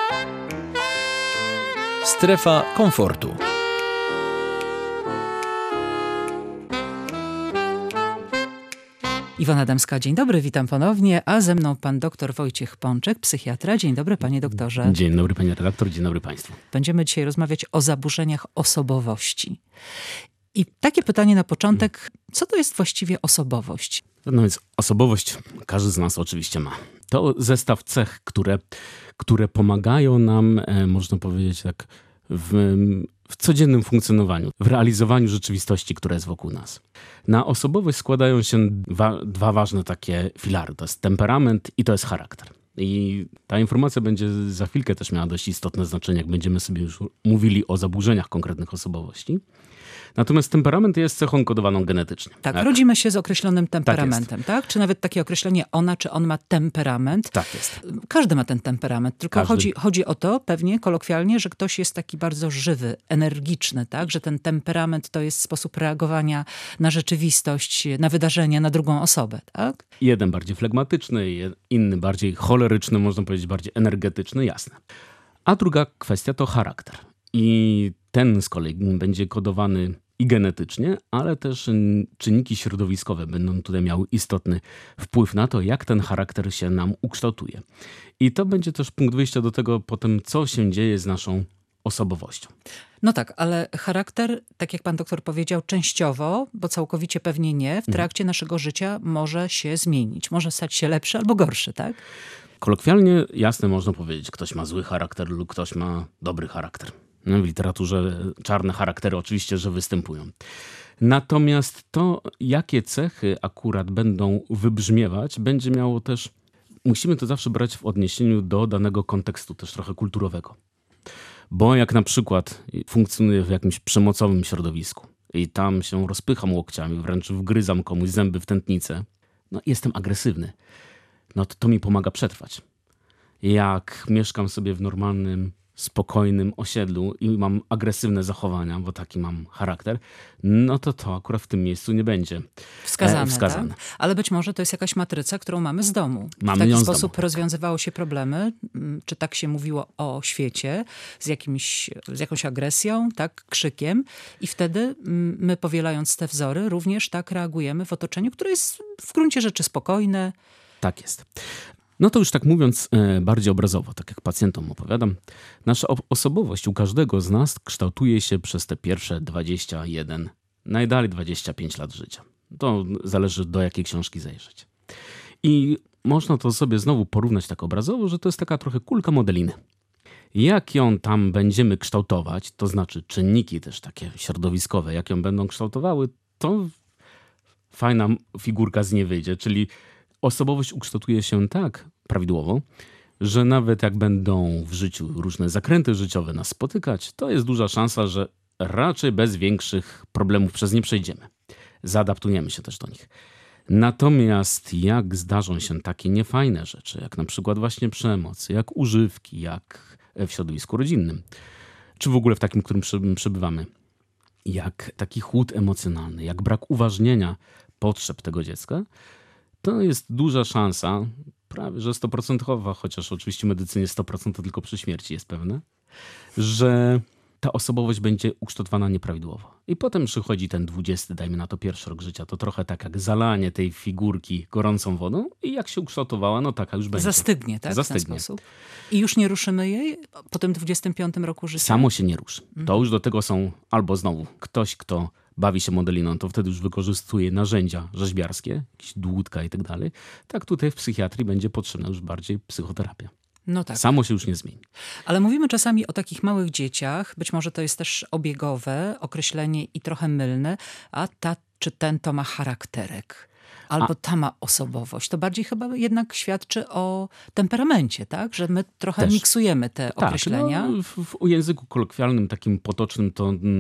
Strefa komfortu. Iwona Adamska, dzień dobry, witam ponownie, a ze mną pan dr Wojciech Pączek, psychiatra. Dzień dobry, panie doktorze. Dzień dobry, panie redaktor, dzień dobry państwu. Będziemy dzisiaj rozmawiać o zaburzeniach osobowości. I takie pytanie na początek, co to jest właściwie osobowość? No więc osobowość każdy z nas oczywiście ma. To zestaw cech, które pomagają nam, można powiedzieć tak, w codziennym funkcjonowaniu, w realizowaniu rzeczywistości, która jest wokół nas. Na osobowość składają się dwa ważne takie filary. To jest temperament i to jest charakter. I ta informacja będzie za chwilkę też miała dość istotne znaczenie, jak będziemy sobie już mówili o zaburzeniach konkretnych osobowości. Natomiast temperament jest cechą kodowaną genetycznie. Tak, rodzimy się z określonym temperamentem, tak? Czy nawet takie określenie ona, czy on ma temperament. Tak jest. Każdy ma ten temperament, tylko chodzi o to pewnie kolokwialnie, że ktoś jest taki bardzo żywy, energiczny, tak? Że ten temperament to jest sposób reagowania na rzeczywistość, na wydarzenia, na drugą osobę, tak? Jeden bardziej flegmatyczny, inny bardziej choleryczny, można powiedzieć bardziej energetyczny, jasne. A druga kwestia to charakter. I ten z kolei będzie kodowany i genetycznie, ale też czynniki środowiskowe będą tutaj miały istotny wpływ na to, jak ten charakter się nam ukształtuje. I to będzie też punkt wyjścia do tego potem, co się dzieje z naszą osobowością. No tak, ale charakter, tak jak pan doktor powiedział, częściowo, bo całkowicie pewnie nie, w trakcie naszego życia może się zmienić. Może stać się lepszy albo gorszy, tak? Kolokwialnie jasne można powiedzieć, ktoś ma zły charakter lub ktoś ma dobry charakter. W literaturze czarne charaktery oczywiście, że występują. Natomiast to, jakie cechy akurat będą wybrzmiewać, będzie miało też, musimy to zawsze brać w odniesieniu do danego kontekstu, też trochę kulturowego. Bo jak na przykład funkcjonuję w jakimś przemocowym środowisku i tam się rozpycham łokciami, wręcz wgryzam komuś zęby w tętnicę, no jestem agresywny, no to mi pomaga przetrwać. Jak mieszkam sobie w normalnym, spokojnym osiedlu i mam agresywne zachowania, bo taki mam charakter, no to akurat w tym miejscu nie będzie wskazane. Tak? Ale być może to jest jakaś matryca, którą mamy z domu. Mamy w taki ją z sposób domu. rozwiązywało się problemy, czy tak się mówiło o świecie, z jakąś agresją, tak, krzykiem i wtedy my, powielając te wzory, również tak reagujemy w otoczeniu, które jest w gruncie rzeczy spokojne. Tak jest. No to już tak mówiąc bardziej obrazowo, tak jak pacjentom opowiadam, nasza osobowość u każdego z nas kształtuje się przez te pierwsze 21, najdalej 25 lat życia. To zależy, do jakiej książki zajrzeć. I można to sobie znowu porównać tak obrazowo, że to jest taka trochę kulka modeliny. Jak ją tam będziemy kształtować, to znaczy czynniki też takie środowiskowe, jak ją będą kształtowały, to fajna figurka z niej wyjdzie, czyli osobowość ukształtuje się tak prawidłowo, że nawet jak będą w życiu różne zakręty życiowe nas spotykać, to jest duża szansa, że raczej bez większych problemów przez nie przejdziemy. Zaadaptujemy się też do nich. Natomiast jak zdarzą się takie niefajne rzeczy, jak na przykład właśnie przemoc, jak używki, jak w środowisku rodzinnym, czy w ogóle w takim, w którym przebywamy, jak taki chłód emocjonalny, jak brak uważnienia potrzeb tego dziecka, to jest duża szansa, prawie że 100%, chociaż oczywiście w medycynie 100% to tylko przy śmierci jest pewne, że ta osobowość będzie ukształtowana nieprawidłowo. I potem przychodzi ten 20, dajmy na to pierwszy rok życia. To trochę tak jak zalanie tej figurki gorącą wodą i jak się ukształtowała, no taka już będzie. Zastygnie, tak? Zastygnie. W ten sposób. I już nie ruszymy jej po tym 25 roku życia? Samo się nie ruszy. To już do tego są albo znowu ktoś, kto bawi się modeliną, to wtedy już wykorzystuje narzędzia rzeźbiarskie, jakieś dłutka i tak dalej. Tak tutaj w psychiatrii będzie potrzebna już bardziej psychoterapia. No tak. Samo się już nie zmieni. Ale mówimy czasami o takich małych dzieciach, być może to jest też obiegowe określenie i trochę mylne, a ta czy ten to ma charakterek. Albo ta ma osobowość. To bardziej chyba jednak świadczy o temperamencie, tak? Że my trochę Też miksujemy te określenia. No, w języku kolokwialnym, takim potocznym,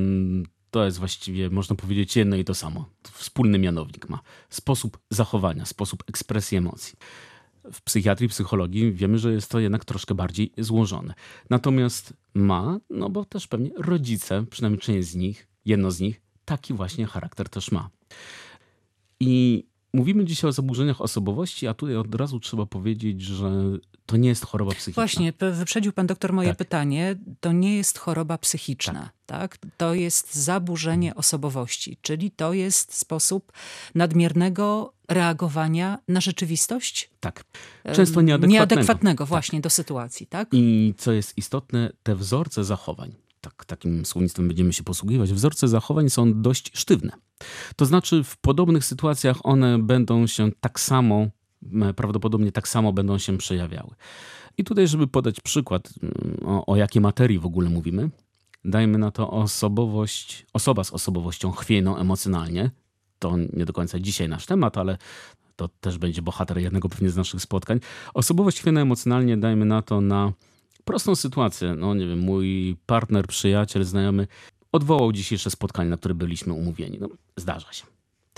to jest właściwie, można powiedzieć, jedno i to samo. Wspólny mianownik ma. Sposób zachowania, sposób ekspresji emocji. W psychiatrii, psychologii wiemy, że jest to jednak troszkę bardziej złożone. Natomiast no bo też pewnie rodzice, przynajmniej część z nich, jedno z nich, taki właśnie charakter też ma. I mówimy dzisiaj o zaburzeniach osobowości, a tutaj od razu trzeba powiedzieć, że To nie jest choroba psychiczna. Właśnie, wyprzedził pan doktor moje Tak. pytanie. To nie jest choroba psychiczna, tak? To jest zaburzenie osobowości, czyli to jest sposób nadmiernego reagowania na rzeczywistość. Tak. Często nieadekwatnego. Właśnie do sytuacji, tak? I co jest istotne, te wzorce zachowań, takim słownictwem będziemy się posługiwać, wzorce zachowań są dość sztywne. To znaczy w podobnych sytuacjach one będą się prawdopodobnie tak samo będą się przejawiały. I tutaj, żeby podać przykład, o jakiej materii w ogóle mówimy, dajmy na to osoba z osobowością chwiejną emocjonalnie. To nie do końca dzisiaj nasz temat, ale to też będzie bohater jednego pewnie z naszych spotkań. Osobowość chwiejna emocjonalnie, dajmy na to na prostą sytuację. No nie wiem, mój partner, przyjaciel, znajomy odwołał dzisiejsze spotkanie, na które byliśmy umówieni. No, zdarza się.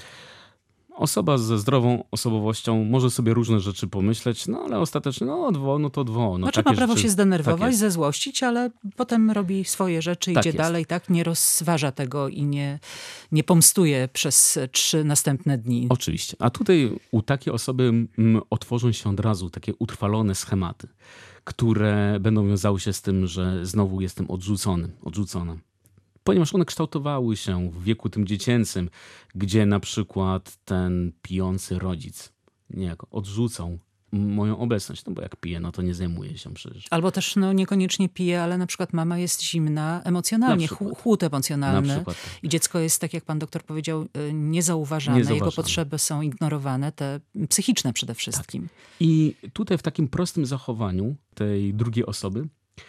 Osoba ze zdrową osobowością może sobie różne rzeczy pomyśleć, no ale ostatecznie odwołał, to odwołał. Znaczy ma prawo się zdenerwować, zezłościć, ale potem robi swoje rzeczy, idzie dalej, tak? Nie rozważa tego i nie pomstuje przez 3 następne dni. Oczywiście. A tutaj u takiej osoby otworzą się od razu takie utrwalone schematy, które będą wiązały się z tym, że znowu jestem odrzucona. Ponieważ one kształtowały się w wieku tym dziecięcym, gdzie na przykład ten pijący rodzic niejako odrzucał moją obecność, no bo jak pije, no to nie zajmuje się przecież. Albo też niekoniecznie pije, ale na przykład mama jest zimna emocjonalnie, chłód emocjonalny. Tak. I dziecko jest, tak jak pan doktor powiedział, niezauważane. Jego potrzeby są ignorowane, te psychiczne przede wszystkim. Tak. I tutaj w takim prostym zachowaniu tej drugiej osoby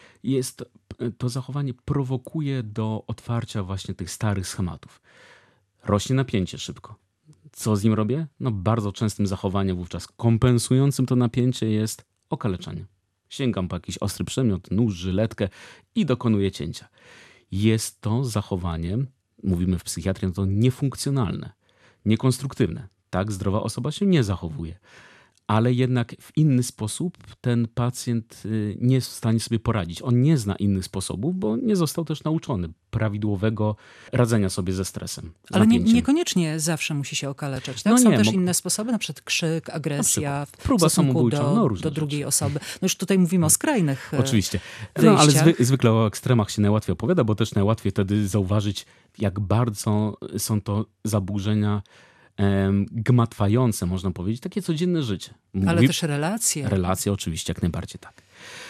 to zachowanie prowokuje do otwarcia właśnie tych starych schematów. Rośnie napięcie szybko. Co z nim robię? Bardzo częstym zachowaniem wówczas kompensującym to napięcie jest okaleczanie. Sięgam po jakiś ostry przedmiot, nóż, żyletkę i dokonuję cięcia. Jest to zachowanie, mówimy w psychiatrii, to niefunkcjonalne, niekonstruktywne. Tak zdrowa osoba się nie zachowuje. Ale jednak w inny sposób ten pacjent nie jest w stanie sobie poradzić. On nie zna innych sposobów, bo nie został też nauczony prawidłowego radzenia sobie ze stresem. Ale niekoniecznie zawsze musi się okaleczać. Tak? Są też inne sposoby, na przykład krzyk, agresja, próba samobójcza do drugiej osoby. Już tutaj mówimy o skrajnych Oczywiście. wyjściach. Ale zwykle o ekstremach się najłatwiej opowiada, bo też najłatwiej wtedy zauważyć, jak bardzo są to zaburzenia gmatwające, można powiedzieć, takie codzienne życie. Ale też relacje. Relacje oczywiście, jak najbardziej tak.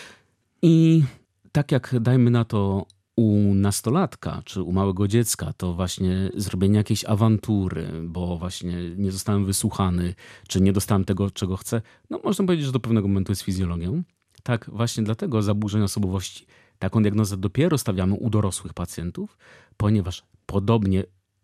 I tak jak dajmy na to u nastolatka, czy u małego dziecka, to właśnie zrobienie jakiejś awantury, bo właśnie nie zostałem wysłuchany, czy nie dostałem tego, czego chcę, można powiedzieć, że do pewnego momentu jest fizjologią. Tak, właśnie dlatego zaburzenia osobowości, taką diagnozę dopiero stawiamy u dorosłych pacjentów, ponieważ podobnie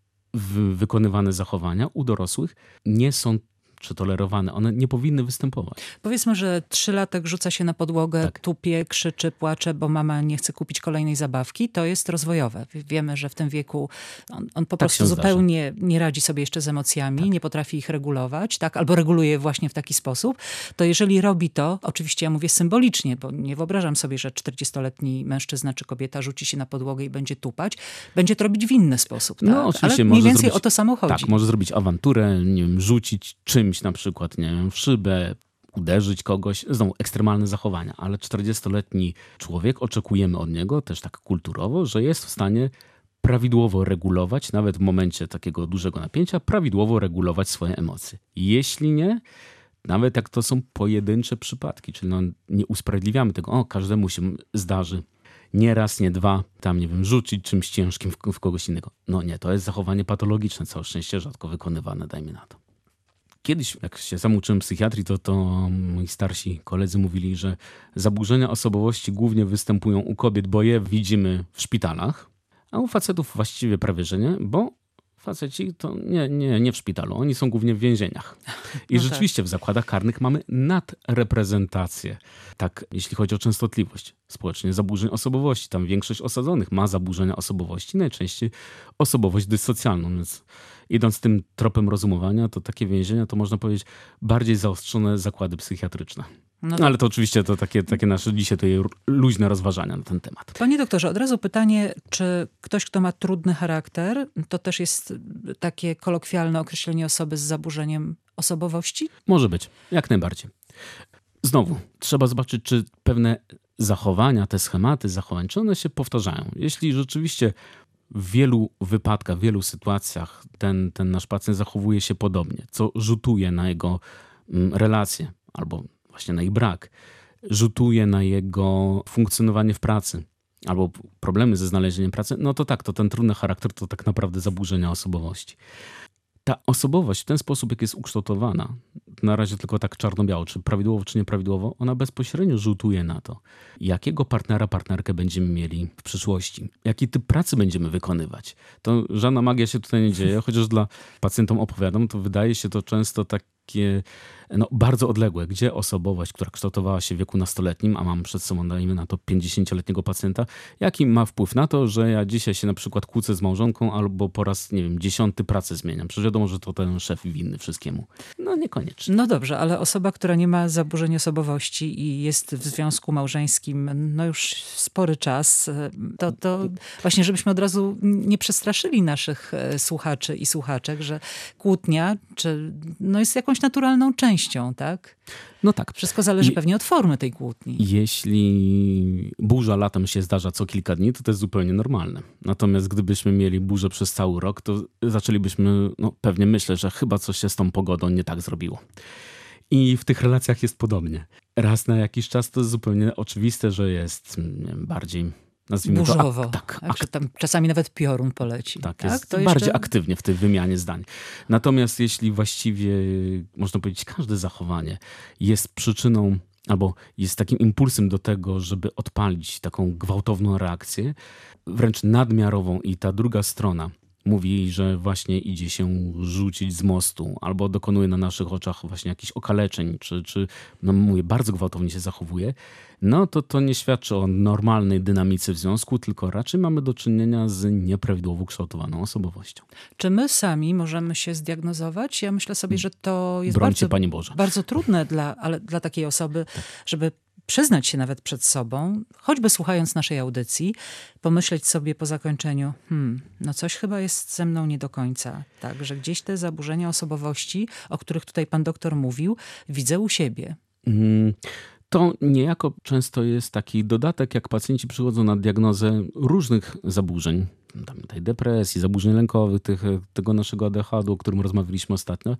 wykonywane zachowania u dorosłych nie są czy tolerowane. One nie powinny występować. Powiedzmy, że 3-latek rzuca się na podłogę, tupie, krzyczy, płacze, bo mama nie chce kupić kolejnej zabawki. To jest rozwojowe. Wiemy, że w tym wieku on po prostu zupełnie nie radzi sobie jeszcze z emocjami, nie potrafi ich regulować, albo reguluje je właśnie w taki sposób. To jeżeli robi to, oczywiście ja mówię symbolicznie, bo nie wyobrażam sobie, że 40-letni mężczyzna czy kobieta rzuci się na podłogę i będzie tupać. Będzie to robić w inny sposób. Tak? Oczywiście ale mniej więcej o to samo chodzi. Tak, może zrobić awanturę, nie wiem, rzucić czymś na przykład, nie wiem, w szybę, uderzyć kogoś. Znowu ekstremalne zachowania, ale 40-letni człowiek, oczekujemy od niego też tak kulturowo, że jest w stanie prawidłowo regulować, nawet w momencie takiego dużego napięcia, prawidłowo regulować swoje emocje. Jeśli nie, nawet jak to są pojedyncze przypadki, czyli nie usprawiedliwiamy tego, każdemu się zdarzy nie raz, nie dwa, nie wiem, rzucić czymś ciężkim w kogoś innego. Nie, to jest zachowanie patologiczne, całe szczęście rzadko wykonywane, dajmy na to. Kiedyś, jak się sam uczyłem psychiatrii, to moi starsi koledzy mówili, że zaburzenia osobowości głównie występują u kobiet, bo je widzimy w szpitalach, a u facetów właściwie prawie, że nie, bo faceci to nie w szpitalu, oni są głównie w więzieniach. I rzeczywiście w zakładach karnych mamy nadreprezentację. Tak, jeśli chodzi o częstotliwość społecznie zaburzeń osobowości. Tam większość osadzonych ma zaburzenia osobowości, najczęściej osobowość dyssocjalną, więc idąc tym tropem rozumowania, to takie więzienia to można powiedzieć bardziej zaostrzone zakłady psychiatryczne. Ale to oczywiście to takie nasze dzisiaj tutaj luźne rozważania na ten temat. Panie doktorze, od razu pytanie, czy ktoś, kto ma trudny charakter, to też jest takie kolokwialne określenie osoby z zaburzeniem osobowości? Może być, jak najbardziej. Znowu, trzeba zobaczyć, czy pewne zachowania, te schematy zachowań, czy one się powtarzają. Jeśli rzeczywiście w wielu wypadkach, w wielu sytuacjach ten nasz pacjent zachowuje się podobnie, co rzutuje na jego relacje albo właśnie na ich brak, rzutuje na jego funkcjonowanie w pracy albo problemy ze znalezieniem pracy, no to tak, to ten trudny charakter to tak naprawdę zaburzenia osobowości. Ta osobowość w ten sposób, jak jest ukształtowana, na razie tylko tak czarno-biało, czy prawidłowo, czy nieprawidłowo, ona bezpośrednio rzutuje na to, jakiego partnera, partnerkę będziemy mieli w przyszłości, jaki typ pracy będziemy wykonywać. To żadna magia się tutaj nie dzieje, chociaż dla pacjentom opowiadam, to wydaje się to często takie bardzo odległe, gdzie osobowość, która kształtowała się w wieku nastoletnim, a mam przed sobą, dajmy na to 50-letniego pacjenta, jaki ma wpływ na to, że ja dzisiaj się na przykład kłócę z małżonką albo po raz, 10 pracę zmieniam. Przecież wiadomo, że to ten szef winny wszystkiemu. No niekoniecznie. No dobrze, ale osoba, która nie ma zaburzeń osobowości i jest w związku małżeńskim już spory czas, to właśnie żebyśmy od razu nie przestraszyli naszych słuchaczy i słuchaczek, że kłótnia jest jakąś naturalną częścią, tak? No tak. Wszystko zależy pewnie od formy tej kłótni. Jeśli burza latem się zdarza co kilka dni, to jest zupełnie normalne. Natomiast gdybyśmy mieli burzę przez cały rok, to zaczęlibyśmy pewnie myśleć, że chyba coś się z tą pogodą nie tak zrobiło. I w tych relacjach jest podobnie. Raz na jakiś czas to jest zupełnie oczywiste, że jest bardziej, nazwijmy burzowo. To tak, że tam czasami nawet piorun poleci. Tak, tak? jest to bardziej jeszcze aktywnie w tej wymianie zdań. Natomiast jeśli właściwie, można powiedzieć, każde zachowanie jest przyczyną albo jest takim impulsem do tego, żeby odpalić taką gwałtowną reakcję, wręcz nadmiarową i ta druga strona mówi jej, że właśnie idzie się rzucić z mostu albo dokonuje na naszych oczach właśnie jakichś okaleczeń, czy mówię, bardzo gwałtownie się zachowuje, to nie świadczy o normalnej dynamice w związku, tylko raczej mamy do czynienia z nieprawidłowo kształtowaną osobowością. Czy my sami możemy się zdiagnozować? Ja myślę sobie, że to jest Brońcie, Pani Boże. bardzo trudne dla takiej osoby, żeby przyznać się nawet przed sobą, choćby słuchając naszej audycji, pomyśleć sobie po zakończeniu, coś chyba jest ze mną nie do końca. Tak, że gdzieś te zaburzenia osobowości, o których tutaj pan doktor mówił, widzę u siebie. To niejako często jest taki dodatek, jak pacjenci przychodzą na diagnozę różnych zaburzeń, tej depresji, zaburzeń lękowych, tego naszego ADHD, o którym rozmawialiśmy ostatnio.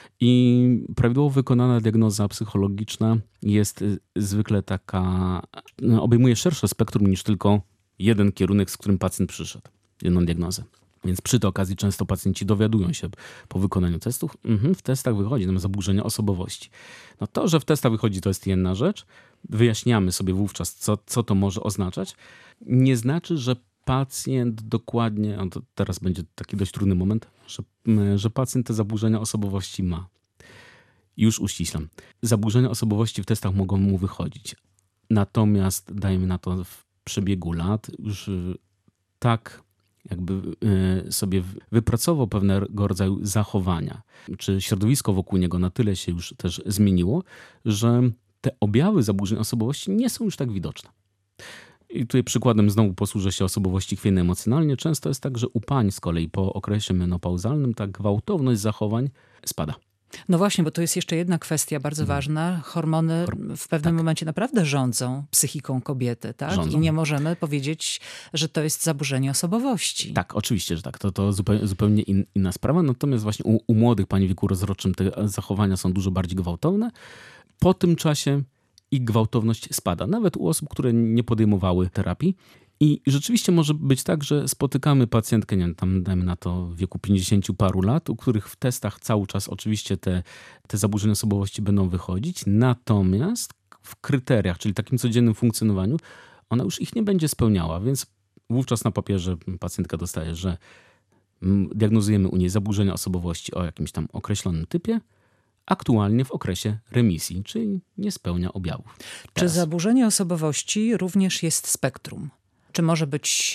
I prawidłowo wykonana diagnoza psychologiczna jest zwykle taka, obejmuje szersze spektrum niż tylko jeden kierunek, z którym pacjent przyszedł, jedną diagnozę. Więc przy tej okazji często pacjenci dowiadują się po wykonaniu testów, w testach wychodzi nam zaburzenia osobowości. To, że w testach wychodzi, to jest jedna rzecz. Wyjaśniamy sobie wówczas, co to może oznaczać. Nie znaczy, że pacjent dokładnie, to teraz będzie taki dość trudny moment, że pacjent te zaburzenia osobowości ma. Już uściślam. Zaburzenia osobowości w testach mogą mu wychodzić. Natomiast dajmy na to w przebiegu lat już tak jakby sobie wypracował pewnego rodzaju zachowania, czy środowisko wokół niego na tyle się już też zmieniło, że te objawy zaburzeń osobowości nie są już tak widoczne. I tutaj przykładem znowu posłużę się osobowości chwiejnej emocjonalnie. Często jest tak, że u pań z kolei po okresie menopauzalnym ta gwałtowność zachowań spada. No właśnie, bo to jest jeszcze jedna kwestia bardzo ważna. Hormony w pewnym momencie naprawdę rządzą psychiką kobiety, tak? Rządzą. I nie możemy powiedzieć, że to jest zaburzenie osobowości. Tak, oczywiście, że tak. To zupełnie inna sprawa. Natomiast właśnie u młodych pań w wieku rozrodczym te zachowania są dużo bardziej gwałtowne. Po tym czasie ich gwałtowność spada. Nawet u osób, które nie podejmowały terapii. I rzeczywiście może być tak, że spotykamy pacjentkę, nie wiem, tam dajmy na to w wieku 50 paru lat, u których w testach cały czas oczywiście te zaburzenia osobowości będą wychodzić, natomiast w kryteriach, czyli takim codziennym funkcjonowaniu, ona już ich nie będzie spełniała, więc wówczas na papierze pacjentka dostaje, że diagnozujemy u niej zaburzenia osobowości o jakimś tam określonym typie, aktualnie w okresie remisji, czyli nie spełnia objawów. Czy zaburzenie osobowości również jest spektrum? Czy może być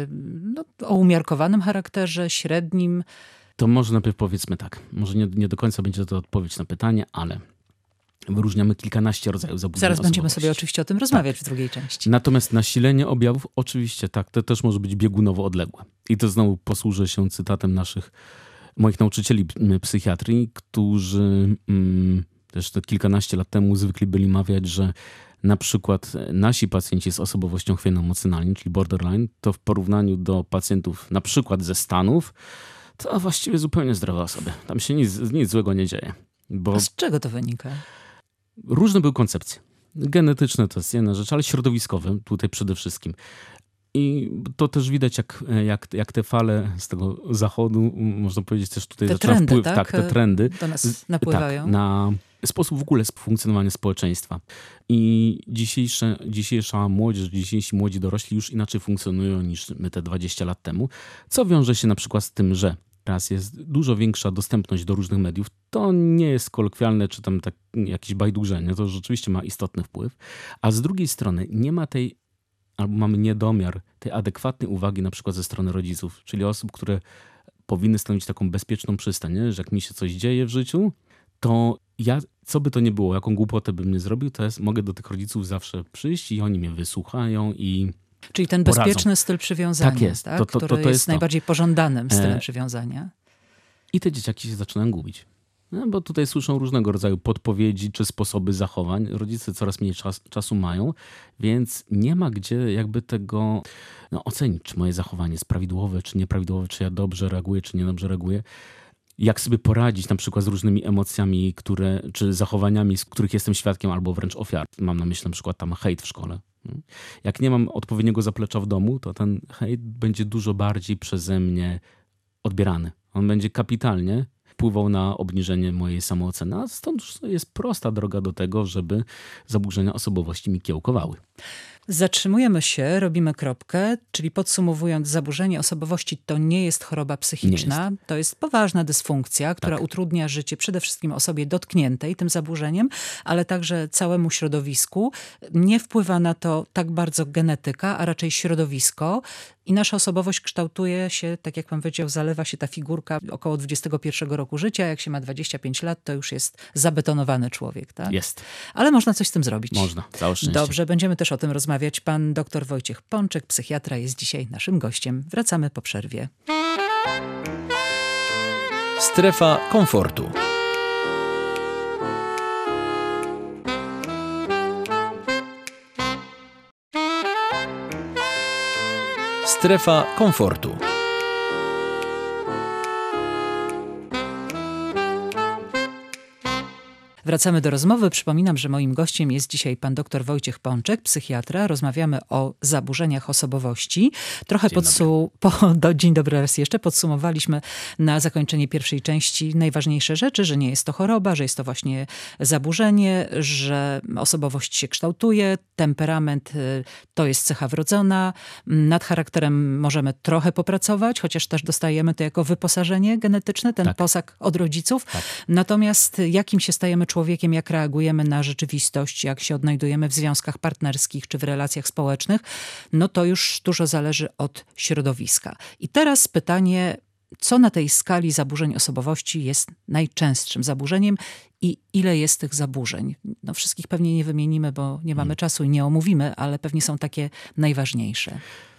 o umiarkowanym charakterze, średnim? To może najpierw powiedzmy tak. Może nie do końca będzie to odpowiedź na pytanie, ale wyróżniamy kilkanaście rodzajów zaburzeń Zaraz osobowości. będziemy sobie oczywiście o tym rozmawiać w drugiej części. Natomiast nasilenie objawów, oczywiście tak, to też może być biegunowo odległe. I to znowu posłużę się cytatem moich nauczycieli psychiatrii, którzy Też to kilkanaście lat temu zwykli byli mawiać, że na przykład nasi pacjenci z osobowością chwiejno-emocjonalną, czyli borderline, to w porównaniu do pacjentów na przykład ze Stanów, to właściwie zupełnie zdrowe osoby. Tam się nic złego nie dzieje. Bo A z czego to wynika? różne były koncepcje. Genetyczne to jest jedna rzecz, ale środowiskowe tutaj przede wszystkim. I to też widać, jak te fale z tego zachodu, można powiedzieć, też tutaj Te zaczynają trendy, wpływ, tak? te trendy Do nas napływają. Tak, na sposób w ogóle funkcjonowania społeczeństwa. I dzisiejsza młodzież, dzisiejsi młodzi dorośli już inaczej funkcjonują niż my te 20 lat temu, co wiąże się na przykład z tym, że raz jest dużo większa dostępność do różnych mediów. To nie jest kolokwialne, czy tam tak jakieś bajdurzenie, to rzeczywiście ma istotny wpływ. A z drugiej strony nie ma albo mamy niedomiar tej adekwatnej uwagi na przykład ze strony rodziców, czyli osób, które powinny stanowić taką bezpieczną przystań, nie? Że jak mi się coś dzieje w życiu, to ja, co by to nie było, jaką głupotę bym nie zrobił, to mogę do tych rodziców zawsze przyjść i oni mnie wysłuchają i Czyli ten poradzą. bezpieczny styl przywiązania, Tak jest. tak? Który jest najbardziej pożądanym stylem przywiązania. I te dzieciaki się zaczynają gubić. No, bo tutaj słyszą różnego rodzaju podpowiedzi czy sposoby zachowań. Rodzice coraz mniej czasu mają, więc nie ma gdzie jakby tego ocenić, czy moje zachowanie jest prawidłowe, czy nieprawidłowe, czy ja dobrze reaguję, czy niedobrze reaguję. Jak sobie poradzić na przykład z różnymi emocjami, czy zachowaniami, z których jestem świadkiem, albo wręcz ofiarą. Mam na myśli na przykład tam hejt w szkole. Jak nie mam odpowiedniego zaplecza w domu, to ten hejt będzie dużo bardziej przeze mnie odbierany. On będzie kapitalnie wpływał na obniżenie mojej samooceny, a stąd jest prosta droga do tego, żeby zaburzenia osobowości mi kiełkowały. Zatrzymujemy się, robimy kropkę, czyli podsumowując, zaburzenie osobowości to nie jest choroba psychiczna, to jest poważna dysfunkcja, która utrudnia życie przede wszystkim osobie dotkniętej tym zaburzeniem, ale także całemu środowisku. Nie wpływa na to tak bardzo genetyka, a raczej środowisko. I nasza osobowość kształtuje się, tak jak pan powiedział, zalewa się ta figurka około 21 roku życia. Jak się ma 25 lat, to już jest zabetonowany człowiek. Tak? Jest. Ale można coś z tym zrobić. Można, całe szczęście. Dobrze, będziemy też o tym rozmawiać. Pan dr Wojciech Pączek, psychiatra, jest dzisiaj naszym gościem. Wracamy po przerwie. Strefa komfortu. Strefa komfortu. Wracamy do rozmowy. Przypominam, że moim gościem jest dzisiaj pan dr Wojciech Pączek, psychiatra. Rozmawiamy o zaburzeniach osobowości. Trochę dzień dobry raz jeszcze. Podsumowaliśmy na zakończenie pierwszej części najważniejsze rzeczy, że nie jest to choroba, że jest to właśnie zaburzenie, że osobowość się kształtuje, temperament to jest cecha wrodzona, nad charakterem możemy trochę popracować, chociaż też dostajemy to jako wyposażenie genetyczne, ten posag od rodziców. Tak. Natomiast jakim się stajemy człowiekiem, jak reagujemy na rzeczywistość, jak się odnajdujemy w związkach partnerskich czy w relacjach społecznych, no to już dużo zależy od środowiska. I teraz pytanie, co na tej skali zaburzeń osobowości jest najczęstszym zaburzeniem i ile jest tych zaburzeń? No wszystkich pewnie nie wymienimy, bo nie mamy czasu i nie omówimy, ale pewnie są takie najważniejsze.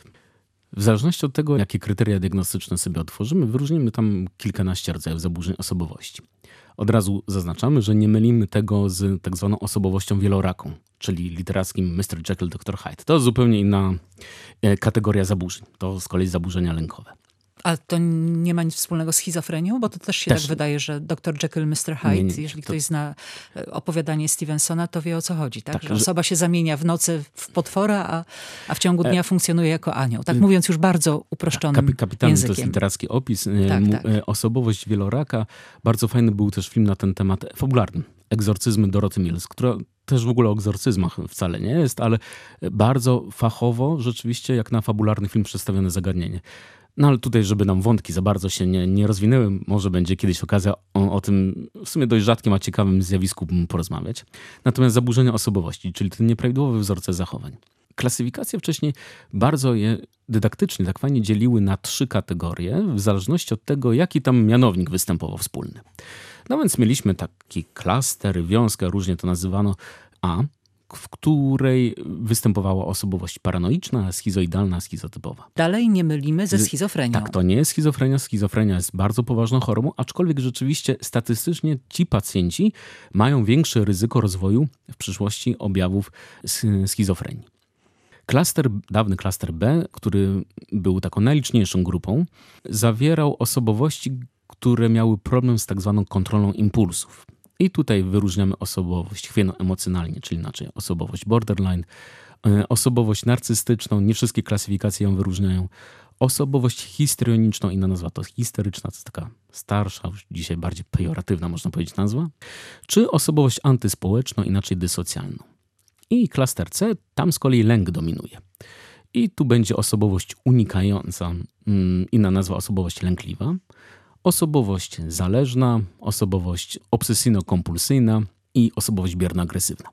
W zależności od tego, jakie kryteria diagnostyczne sobie otworzymy, wyróżnimy tam kilkanaście rodzajów zaburzeń osobowości. Od razu zaznaczamy, że nie mylimy tego z tak zwaną osobowością wieloraką, czyli literackim Mr. Jekyll, Dr. Hyde. To zupełnie inna kategoria zaburzeń. To z kolei zaburzenia lękowe. A to nie ma nic wspólnego z schizofrenią? Bo to też się tak wydaje, że Dr. Jekyll, Mr. Hyde, nie. Jeżeli ktoś zna opowiadanie Stevensona, to wie, o co chodzi. Tak? Że osoba się zamienia w nocy w potwora, a w ciągu dnia funkcjonuje jako anioł. Tak mówiąc już bardzo uproszczonym kapitalny językiem. To jest literacki opis. Osobowość wieloraka. Bardzo fajny był też film na ten temat fabularny. Egzorcyzmy Dorothy Mills, która też w ogóle o egzorcyzmach wcale nie jest, ale bardzo fachowo rzeczywiście jak na fabularny film przedstawione zagadnienie. No ale tutaj, żeby nam wątki za bardzo się nie rozwinęły, może będzie kiedyś okazja o tym w sumie dość rzadkim, a ciekawym zjawisku porozmawiać. Natomiast zaburzenia osobowości, czyli te nieprawidłowe wzorce zachowań. Klasyfikacje wcześniej bardzo je dydaktycznie tak fajnie dzieliły na 3 kategorie, w zależności od tego, jaki tam mianownik występował wspólny. No więc mieliśmy taki klaster, wiązkę, różnie to nazywano. A w której występowała osobowość paranoiczna, schizoidalna, schizotypowa. Dalej nie mylimy ze schizofrenią. Tak, to nie jest schizofrenia. Schizofrenia jest bardzo poważną chorobą, aczkolwiek rzeczywiście statystycznie ci pacjenci mają większe ryzyko rozwoju w przyszłości objawów schizofrenii. Dawny klaster B, który był taką najliczniejszą grupą, zawierał osobowości, które miały problem z tak zwaną kontrolą impulsów. I tutaj wyróżniamy osobowość chwiejno-emocjonalnie, czyli inaczej osobowość borderline, osobowość narcystyczną, nie wszystkie klasyfikacje ją wyróżniają, osobowość histrioniczną, inna nazwa to histeryczna, to jest taka starsza, już dzisiaj bardziej pejoratywna można powiedzieć nazwa, czy osobowość antyspołeczną, inaczej dysocjalną. I klaster C, tam z kolei lęk dominuje. I tu będzie osobowość unikająca, inna nazwa osobowość lękliwa, osobowość zależna, osobowość obsesyjno-kompulsyjna i osobowość bierno-agresywna.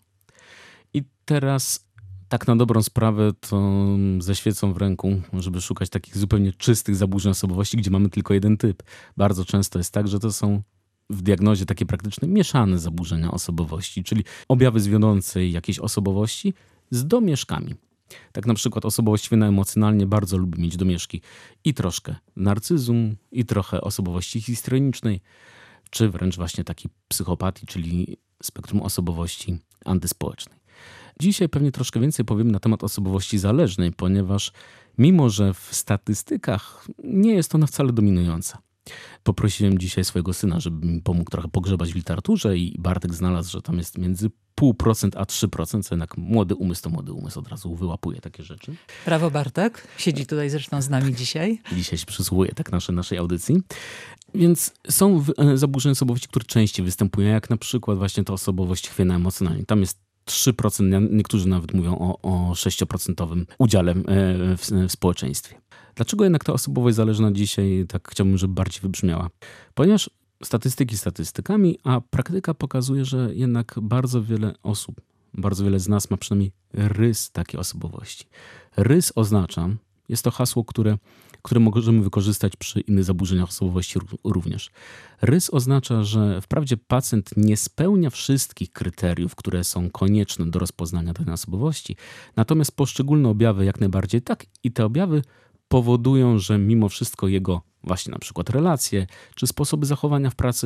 I teraz tak na dobrą sprawę to ze świecą w ręku, żeby szukać takich zupełnie czystych zaburzeń osobowości, gdzie mamy tylko jeden typ. Bardzo często jest tak, że to są w diagnozie takie praktycznie mieszane zaburzenia osobowości, czyli objawy zwiodącej jakiejś osobowości z domieszkami. Tak na przykład osobowość chwiejno-emocjonalnie bardzo lubi mieć domieszki i troszkę narcyzmu, i trochę osobowości histrionicznej, czy wręcz właśnie takiej psychopatii, czyli spektrum osobowości antyspołecznej. Dzisiaj pewnie troszkę więcej powiem na temat osobowości zależnej, ponieważ mimo, że w statystykach nie jest ona wcale dominująca. Poprosiłem dzisiaj swojego syna, żeby mi pomógł trochę pogrzebać w literaturze i Bartek znalazł, że tam jest między 0,5% a 3%, co jednak młody umysł to młody umysł, od razu wyłapuje takie rzeczy. Brawo Bartek, siedzi tutaj zresztą z nami dzisiaj. Dzisiaj się przysłuchuje tak naszej audycji. Więc są zaburzenia osobowości, które częściej występują, jak na przykład właśnie ta osobowość chwiejno-emocjonalna. Tam jest 3%, niektórzy nawet mówią o 6% udziale w społeczeństwie. Dlaczego jednak ta osobowość zależna dzisiaj tak chciałbym, żeby bardziej wybrzmiała? Ponieważ statystyki statystykami, a praktyka pokazuje, że jednak bardzo wiele osób, bardzo wiele z nas ma przynajmniej rys takiej osobowości. Rys oznacza, jest to hasło, które możemy wykorzystać przy innych zaburzeniach osobowości również. Rys oznacza, że wprawdzie pacjent nie spełnia wszystkich kryteriów, które są konieczne do rozpoznania danej osobowości, natomiast poszczególne objawy jak najbardziej tak i te objawy powodują, że mimo wszystko jego właśnie na przykład relacje czy sposoby zachowania w pracy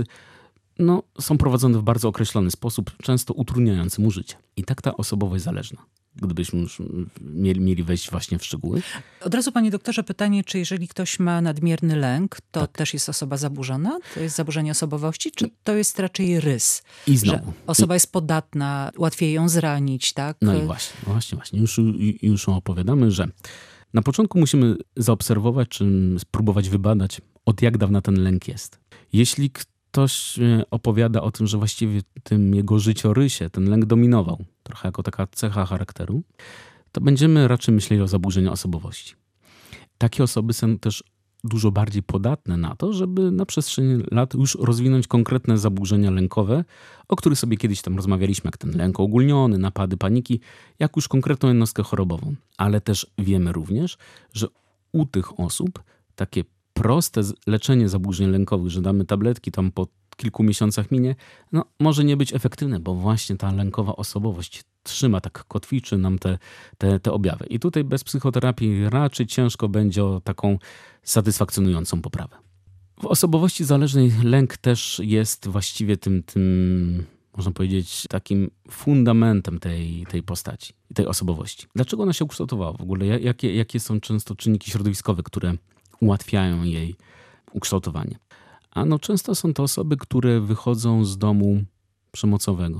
są prowadzone w bardzo określony sposób, często utrudniający mu życie. I tak ta osobowość zależna. Gdybyśmy już mieli wejść właśnie w szczegóły. Od razu, panie doktorze, pytanie, czy jeżeli ktoś ma nadmierny lęk, to też jest osoba zaburzona? To jest zaburzenie osobowości, czy to jest raczej rys? I znowu. Że osoba jest podatna, łatwiej ją zranić, tak? No i właśnie. Już opowiadamy, że na początku musimy zaobserwować, czy spróbować wybadać, od jak dawna ten lęk jest. Jeśli ktoś opowiada o tym, że właściwie w tym jego życiorysie ten lęk dominował, trochę jako taka cecha charakteru, to będziemy raczej myśleli o zaburzeniu osobowości. Takie osoby są też dużo bardziej podatne na to, żeby na przestrzeni lat już rozwinąć konkretne zaburzenia lękowe, o których sobie kiedyś tam rozmawialiśmy, jak ten lęk ogólniony, napady paniki, jak już konkretną jednostkę chorobową. Ale też wiemy również, że u tych osób takie proste leczenie zaburzeń lękowych, że damy tabletki, tam po kilku miesiącach minie, może nie być efektywne, bo właśnie ta lękowa osobowość trzyma, tak kotwiczy nam te objawy. I tutaj bez psychoterapii raczej ciężko będzie o taką satysfakcjonującą poprawę. W osobowości zależnej lęk też jest właściwie tym można powiedzieć, takim fundamentem tej postaci, tej osobowości. Dlaczego ona się ukształtowała w ogóle? Jakie są często czynniki środowiskowe, które ułatwiają jej ukształtowanie? Często są to osoby, które wychodzą z domu przemocowego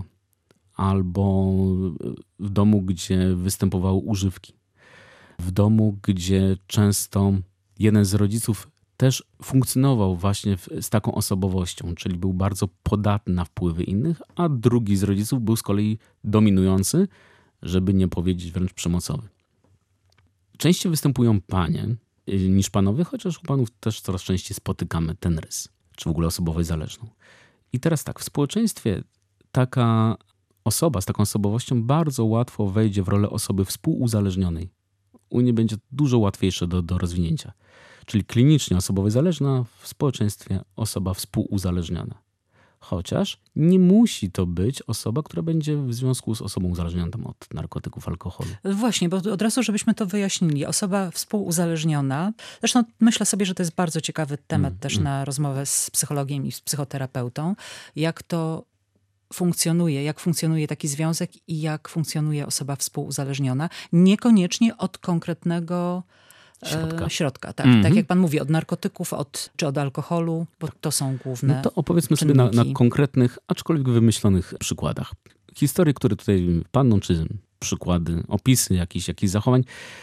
albo w domu, gdzie występowały używki. W domu, gdzie często jeden z rodziców też funkcjonował właśnie z taką osobowością, czyli był bardzo podatny na wpływy innych, a drugi z rodziców był z kolei dominujący, żeby nie powiedzieć wręcz przemocowy. Częściej występują panie niż panowie, chociaż u panów też coraz częściej spotykamy ten rys, czy w ogóle osobowość zależną. I teraz tak, w społeczeństwie taka osoba z taką osobowością bardzo łatwo wejdzie w rolę osoby współuzależnionej. U niej będzie dużo łatwiejsze do rozwinięcia. Czyli klinicznie osobowość zależna, w społeczeństwie osoba współuzależniona. Chociaż nie musi to być osoba, która będzie w związku z osobą uzależnioną tam od narkotyków, alkoholu. Właśnie, bo od razu, żebyśmy to wyjaśnili. Osoba współuzależniona, zresztą myślę sobie, że to jest bardzo ciekawy temat też na rozmowę z psychologiem i z psychoterapeutą, jak to funkcjonuje, jak funkcjonuje taki związek i jak funkcjonuje osoba współuzależniona. Niekoniecznie od konkretnego środka. Tak, tak jak pan mówi, od narkotyków, czy od alkoholu, bo to są główne No to opowiedzmy sobie na konkretnych, aczkolwiek wymyślonych przykładach. Historie, które tutaj padną, czy przykłady, opisy jakichś zachowań,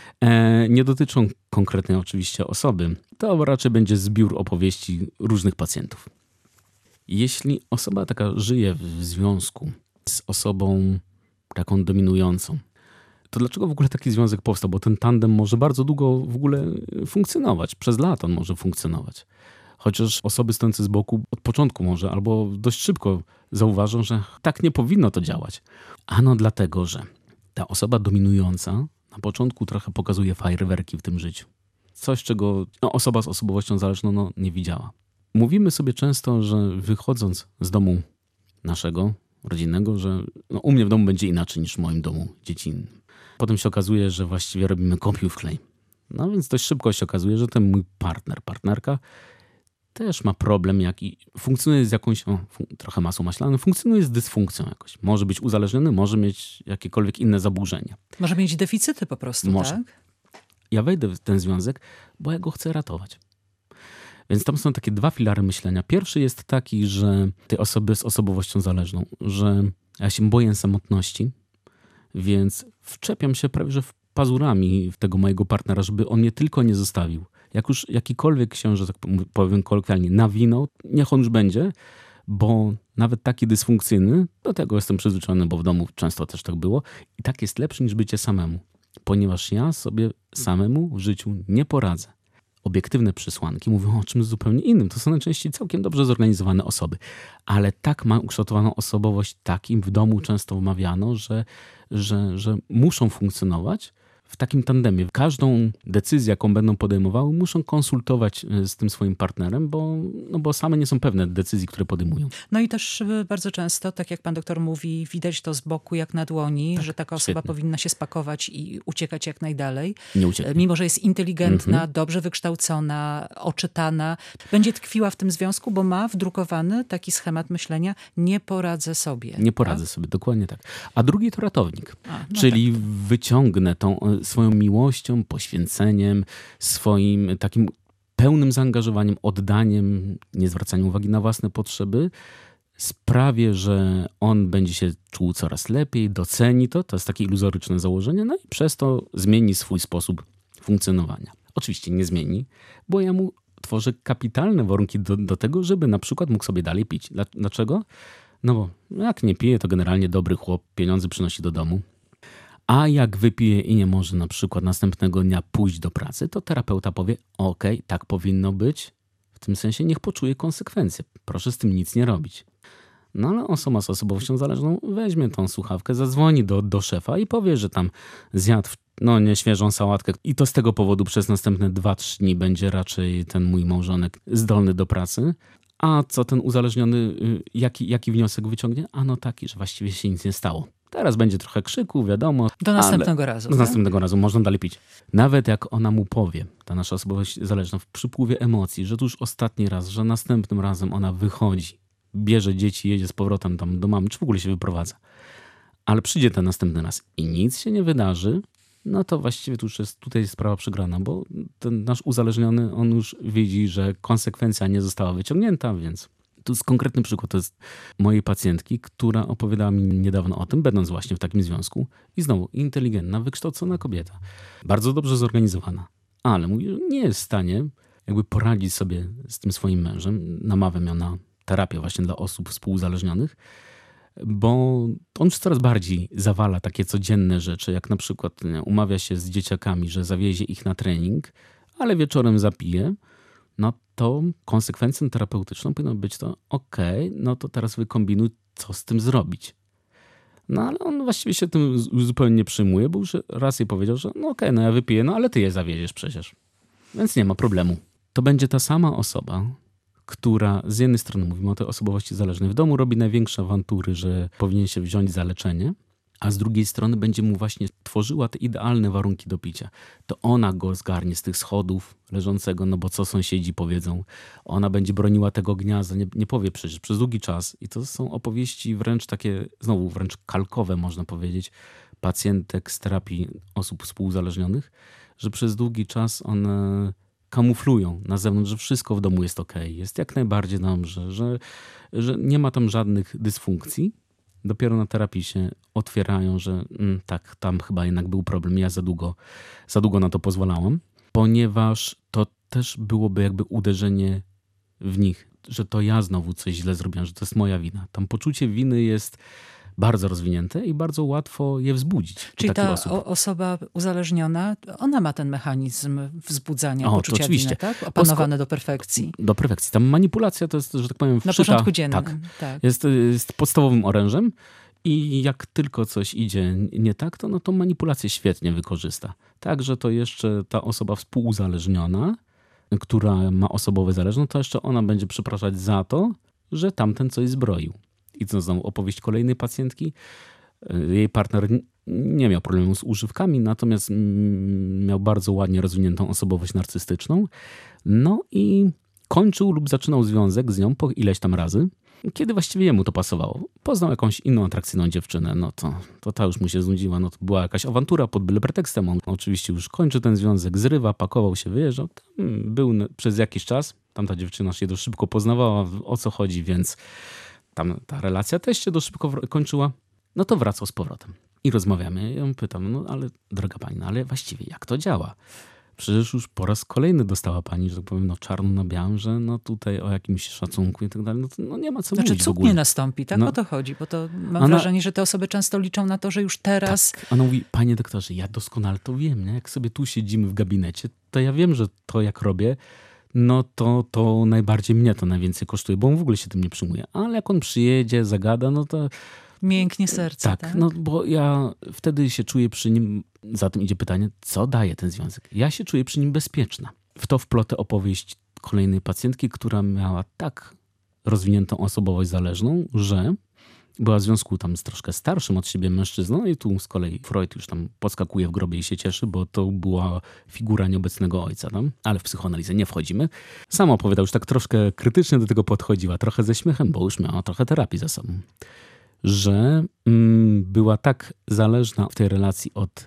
nie dotyczą konkretnej oczywiście osoby. To raczej będzie zbiór opowieści różnych pacjentów. Jeśli osoba taka żyje w związku z osobą taką dominującą, to dlaczego w ogóle taki związek powstał? Bo ten tandem może bardzo długo w ogóle funkcjonować. Przez lata on może funkcjonować. Chociaż osoby stojące z boku od początku może, albo dość szybko zauważą, że tak nie powinno to działać. Ano dlatego, że ta osoba dominująca na początku trochę pokazuje fajerwerki w tym życiu. Coś, czego osoba z osobowością zależną nie widziała. Mówimy sobie często, że wychodząc z domu naszego, rodzinnego, że u mnie w domu będzie inaczej niż w moim domu dziecinnym. Potem się okazuje, że właściwie robimy kopiuj w klej. No więc dość szybko się okazuje, że ten mój partnerka też ma problem, jaki funkcjonuje z jakąś, trochę masą maślaną, funkcjonuje z dysfunkcją jakoś. Może być uzależniony, może mieć jakiekolwiek inne zaburzenia. Może mieć deficyty po prostu, może. Tak? Ja wejdę w ten związek, bo ja go chcę ratować. Więc tam są takie dwa filary myślenia. Pierwszy jest taki, że tej osoby z osobowością zależną, że ja się boję samotności, więc wczepiam się prawie że pazurami w tego mojego partnera, żeby on mnie tylko nie zostawił. Jak już jakikolwiek się, że tak powiem kolokwialnie, nawinął, niech on już będzie, bo nawet taki dysfunkcyjny, do tego jestem przyzwyczajony, bo w domu często też tak było, i tak jest lepszy niż bycie samemu, ponieważ ja sobie samemu w życiu nie poradzę. Obiektywne przesłanki mówią o czymś zupełnie innym. To są najczęściej całkiem dobrze zorganizowane osoby. Ale tak ma ukształtowaną osobowość, takim w domu często wmawiano, że muszą funkcjonować w takim tandemie. Każdą decyzję, jaką będą podejmowały, muszą konsultować z tym swoim partnerem, bo same nie są pewne decyzji, które podejmują. No i też bardzo często, tak jak pan doktor mówi, widać to z boku jak na dłoni, że taka osoba powinna się spakować i uciekać jak najdalej. Nie ucieknie. Mimo że jest inteligentna, dobrze wykształcona, oczytana. Będzie tkwiła w tym związku, bo ma wdrukowany taki schemat myślenia: nie poradzę sobie. Nie poradzę sobie, dokładnie tak. A drugi to ratownik. No czyli wyciągnę tą swoją miłością, poświęceniem, swoim takim pełnym zaangażowaniem, oddaniem, nie zwracaniem uwagi na własne potrzeby, sprawię, że on będzie się czuł coraz lepiej, doceni to jest takie iluzoryczne założenie, no i przez to zmieni swój sposób funkcjonowania. Oczywiście nie zmieni, bo ja mu tworzę kapitalne warunki do tego, żeby na przykład mógł sobie dalej pić. Dlaczego? No bo jak nie pije, to generalnie dobry chłop, pieniądze przynosi do domu. A jak wypije i nie może na przykład następnego dnia pójść do pracy, to terapeuta powie: okej, tak powinno być, w tym sensie niech poczuje konsekwencje. Proszę z tym nic nie robić. No ale osoba z osobowością zależną weźmie tą słuchawkę, zadzwoni do szefa i powie, że tam zjadł nieświeżą sałatkę i to z tego powodu przez następne 2-3 dni będzie raczej ten mój małżonek zdolny do pracy. A co ten uzależniony, jaki wniosek wyciągnie? Taki, że właściwie się nic nie stało. Teraz będzie trochę krzyku, wiadomo. Do następnego razu. Do następnego razu można dalej pić. Nawet jak ona mu powie, ta nasza osobowość zależna, w przypływie emocji, że to już ostatni raz, że następnym razem ona wychodzi, bierze dzieci, jedzie z powrotem tam do mamy, czy w ogóle się wyprowadza. Ale przyjdzie ten następny raz i nic się nie wydarzy, no to właściwie tutaj jest sprawa przegrana, bo ten nasz uzależniony, on już widzi, że konsekwencja nie została wyciągnięta, więc... Tu jest konkretny przykład, to jest mojej pacjentki, która opowiadała mi niedawno o tym, będąc właśnie w takim związku. I znowu inteligentna, wykształcona kobieta. Bardzo dobrze zorganizowana. Ale mówi, że nie jest w stanie jakby poradzić sobie z tym swoim mężem. Namawiam ją na terapię właśnie dla osób współuzależnionych, bo on już coraz bardziej zawala takie codzienne rzeczy, jak na przykład umawia się z dzieciakami, że zawiezie ich na trening, ale wieczorem zapije. No to konsekwencją terapeutyczną powinno być to: no to teraz wykombinuj, co z tym zrobić. No ale on właściwie się tym zupełnie nie przyjmuje, bo już raz jej powiedział, że no ja wypiję, ale ty je zawieziesz przecież. Więc nie ma problemu. To będzie ta sama osoba, która z jednej strony, mówimy o tej osobowości zależnej, w domu robi największe awantury, że powinien się wziąć za leczenie, a z drugiej strony będzie mu właśnie tworzyła te idealne warunki do picia. To ona go zgarnie z tych schodów leżącego, no bo co sąsiedzi powiedzą. Ona będzie broniła tego gniazda, nie powie przecież przez długi czas. I to są opowieści wręcz takie, znowu wręcz kalkowe można powiedzieć, pacjentek z terapii osób współuzależnionych, że przez długi czas one kamuflują na zewnątrz, że wszystko w domu jest okej, jest jak najbardziej dobrze, że nie ma tam żadnych dysfunkcji. Dopiero na terapii się otwierają, że tak, tam chyba jednak był problem, ja za długo na to pozwalałam, ponieważ to też byłoby jakby uderzenie w nich, że to ja znowu coś źle zrobiłam, że to jest moja wina. Tam poczucie winy jest bardzo rozwinięte i bardzo łatwo je wzbudzić. Czyli ta osoba uzależniona, ona ma ten mechanizm wzbudzania poczucia winy, tak? Opanowany do perfekcji. Do perfekcji. Tam manipulacja to jest, że tak powiem, na porządku dziennym. Tak. Jest podstawowym orężem i jak tylko coś idzie nie tak, to, no to manipulację świetnie wykorzysta. Także to jeszcze ta osoba współuzależniona, która ma osobowe zależność, to jeszcze ona będzie przepraszać za to, że tamten coś zbroił. I to znowu opowieść kolejnej pacjentki. Jej partner nie miał problemu z używkami, natomiast miał bardzo ładnie rozwiniętą osobowość narcystyczną. No i kończył lub zaczynał związek z nią po ileś tam razy, kiedy właściwie jemu to pasowało. Poznał jakąś inną atrakcyjną dziewczynę, no to ta już mu się znudziła, no to była jakaś awantura pod byle pretekstem. On oczywiście już kończy ten związek, zrywa, pakował się, wyjeżdżał. Był przez jakiś czas, tamta dziewczyna się dość szybko poznawała, o co chodzi, więc tam ta relacja też się dość szybko kończyła. No to wracał z powrotem. I rozmawiamy. Ja ją pytam, no ale droga pani, no ale właściwie jak to działa? Przecież już po raz kolejny dostała pani, że tak powiem, no czarno na białym, że no tutaj o jakimś szacunku i tak dalej, no nie ma co mówić w ogóle. Znaczy cud nie nastąpi, tak? O to chodzi, bo to mam wrażenie, że te osoby często liczą na to, że już teraz... Tak. Ona mówi, panie doktorze, ja doskonale to wiem, nie? Jak sobie tu siedzimy w gabinecie, to ja wiem, że to jak robię, no to najbardziej mnie to najwięcej kosztuje, bo on w ogóle się tym nie przyjmuje. Ale jak on przyjedzie, zagada, no to... Mięknie serce, tak? No bo ja wtedy się czuję przy nim, za tym idzie pytanie, co daje ten związek? Ja się czuję przy nim bezpieczna. W to wplotę opowieść kolejnej pacjentki, która miała tak rozwiniętą osobowość zależną, że była w związku tam z troszkę starszym od siebie mężczyzną i tu z kolei Freud już tam podskakuje w grobie i się cieszy, bo to była figura nieobecnego ojca tam, ale w psychoanalizę nie wchodzimy. Sama opowiadał, już tak troszkę krytycznie do tego podchodziła, trochę ze śmiechem, bo już miała trochę terapii za sobą, że była tak zależna w tej relacji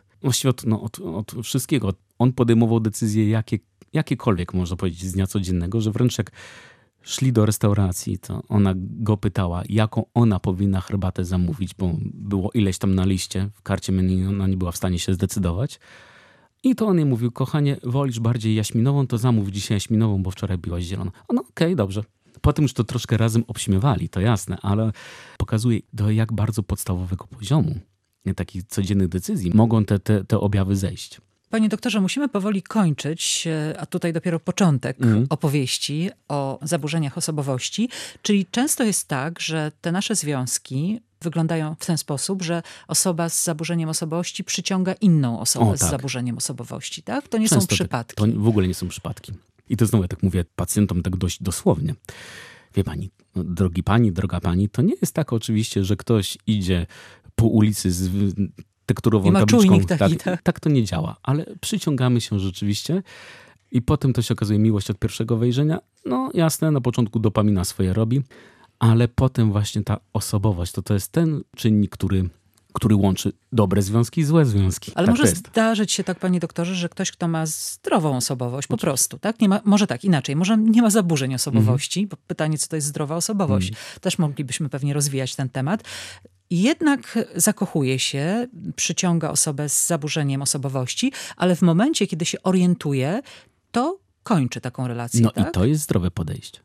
od wszystkiego. On podejmował decyzje jakiekolwiek, można powiedzieć, z dnia codziennego, że wręcz jak szli do restauracji, to ona go pytała, jaką ona powinna herbatę zamówić, bo było ileś tam na liście, w karcie menu ona nie była w stanie się zdecydować. I to on jej mówił, kochanie, wolisz bardziej jaśminową, to zamów dzisiaj jaśminową, bo wczoraj byłaś zielona. No okej, dobrze. Potem już to troszkę razem obśmiewali, to jasne, ale pokazuje, do jak bardzo podstawowego poziomu takich codziennych decyzji mogą te objawy zejść. Panie doktorze, musimy powoli kończyć, a tutaj dopiero początek opowieści o zaburzeniach osobowości. Czyli często jest tak, że te nasze związki wyglądają w ten sposób, że osoba z zaburzeniem osobowości przyciąga inną osobę z zaburzeniem osobowości, tak? To nie są przypadki. To w ogóle nie są przypadki. I to znowu, ja tak mówię pacjentom tak dość dosłownie. Wie pani, drogi pani, droga pani, to nie jest tak oczywiście, że ktoś idzie po ulicy z tekturową tabliczką. Tak to nie działa, ale przyciągamy się rzeczywiście i potem to się okazuje miłość od pierwszego wejrzenia. No jasne, na początku dopamina swoje robi, ale potem właśnie ta osobowość, to jest ten czynnik, który łączy dobre związki i złe związki. Ale może zdarzyć się tak, panie doktorze, że ktoś, kto ma zdrową osobowość, po prostu, tak? Nie ma, może tak, inaczej, może nie ma zaburzeń osobowości, bo pytanie, co to jest zdrowa osobowość. Też moglibyśmy pewnie rozwijać ten temat. I jednak zakochuje się, przyciąga osobę z zaburzeniem osobowości, ale w momencie, kiedy się orientuje, to kończy taką relację. No tak? I to jest zdrowe podejście.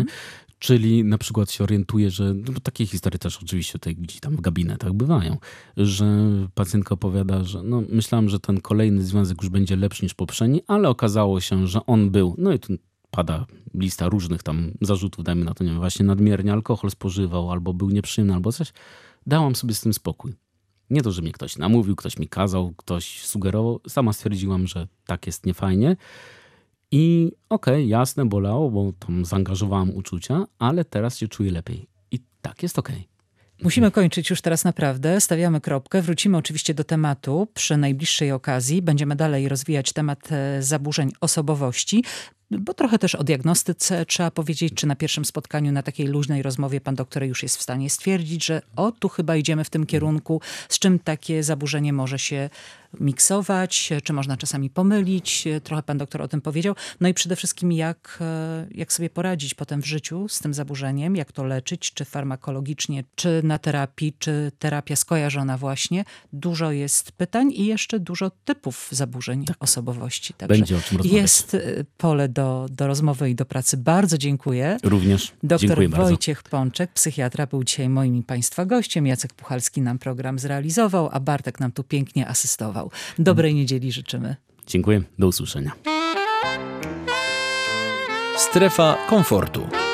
Czyli na przykład się orientuje, że bo takie historie też oczywiście tutaj gdzieś tam w gabinetach bywają, że pacjentka opowiada, że no, myślałam, że ten kolejny związek już będzie lepszy niż poprzedni, ale okazało się, że on był, no i tu pada lista różnych tam zarzutów, dajmy na to, nie wiem, właśnie nadmiernie alkohol spożywał, albo był nieprzyjemny, albo coś. Dałam sobie z tym spokój. Nie to, że mnie ktoś namówił, ktoś mi kazał, ktoś sugerował. Sama stwierdziłam, że tak jest niefajnie. I okej, jasne, bolało, bo tam zaangażowałem uczucia, ale teraz się czuję lepiej. I tak, jest okej. Musimy kończyć już teraz naprawdę. Stawiamy kropkę. Wrócimy oczywiście do tematu przy najbliższej okazji. Będziemy dalej rozwijać temat zaburzeń osobowości, bo trochę też o diagnostyce trzeba powiedzieć, czy na pierwszym spotkaniu, na takiej luźnej rozmowie pan doktor już jest w stanie stwierdzić, że tu chyba idziemy w tym kierunku, z czym takie zaburzenie może się miksować, czy można czasami pomylić. Trochę pan doktor o tym powiedział. No i przede wszystkim jak sobie poradzić potem w życiu z tym zaburzeniem, jak to leczyć, czy farmakologicznie, czy na terapii, czy terapia skojarzona właśnie. Dużo jest pytań i jeszcze dużo typów zaburzeń osobowości. Także będzie o czym rozmawiać. jest pole do rozmowy i do pracy. Bardzo dziękuję. Również Doktor dziękuję bardzo. Wojciech Pączek, psychiatra, był dzisiaj moim i państwa gościem. Jacek Puchalski nam program zrealizował, a Bartek nam tu pięknie asystował. Dobrej niedzieli życzymy. Dziękuję, do usłyszenia. Strefa komfortu.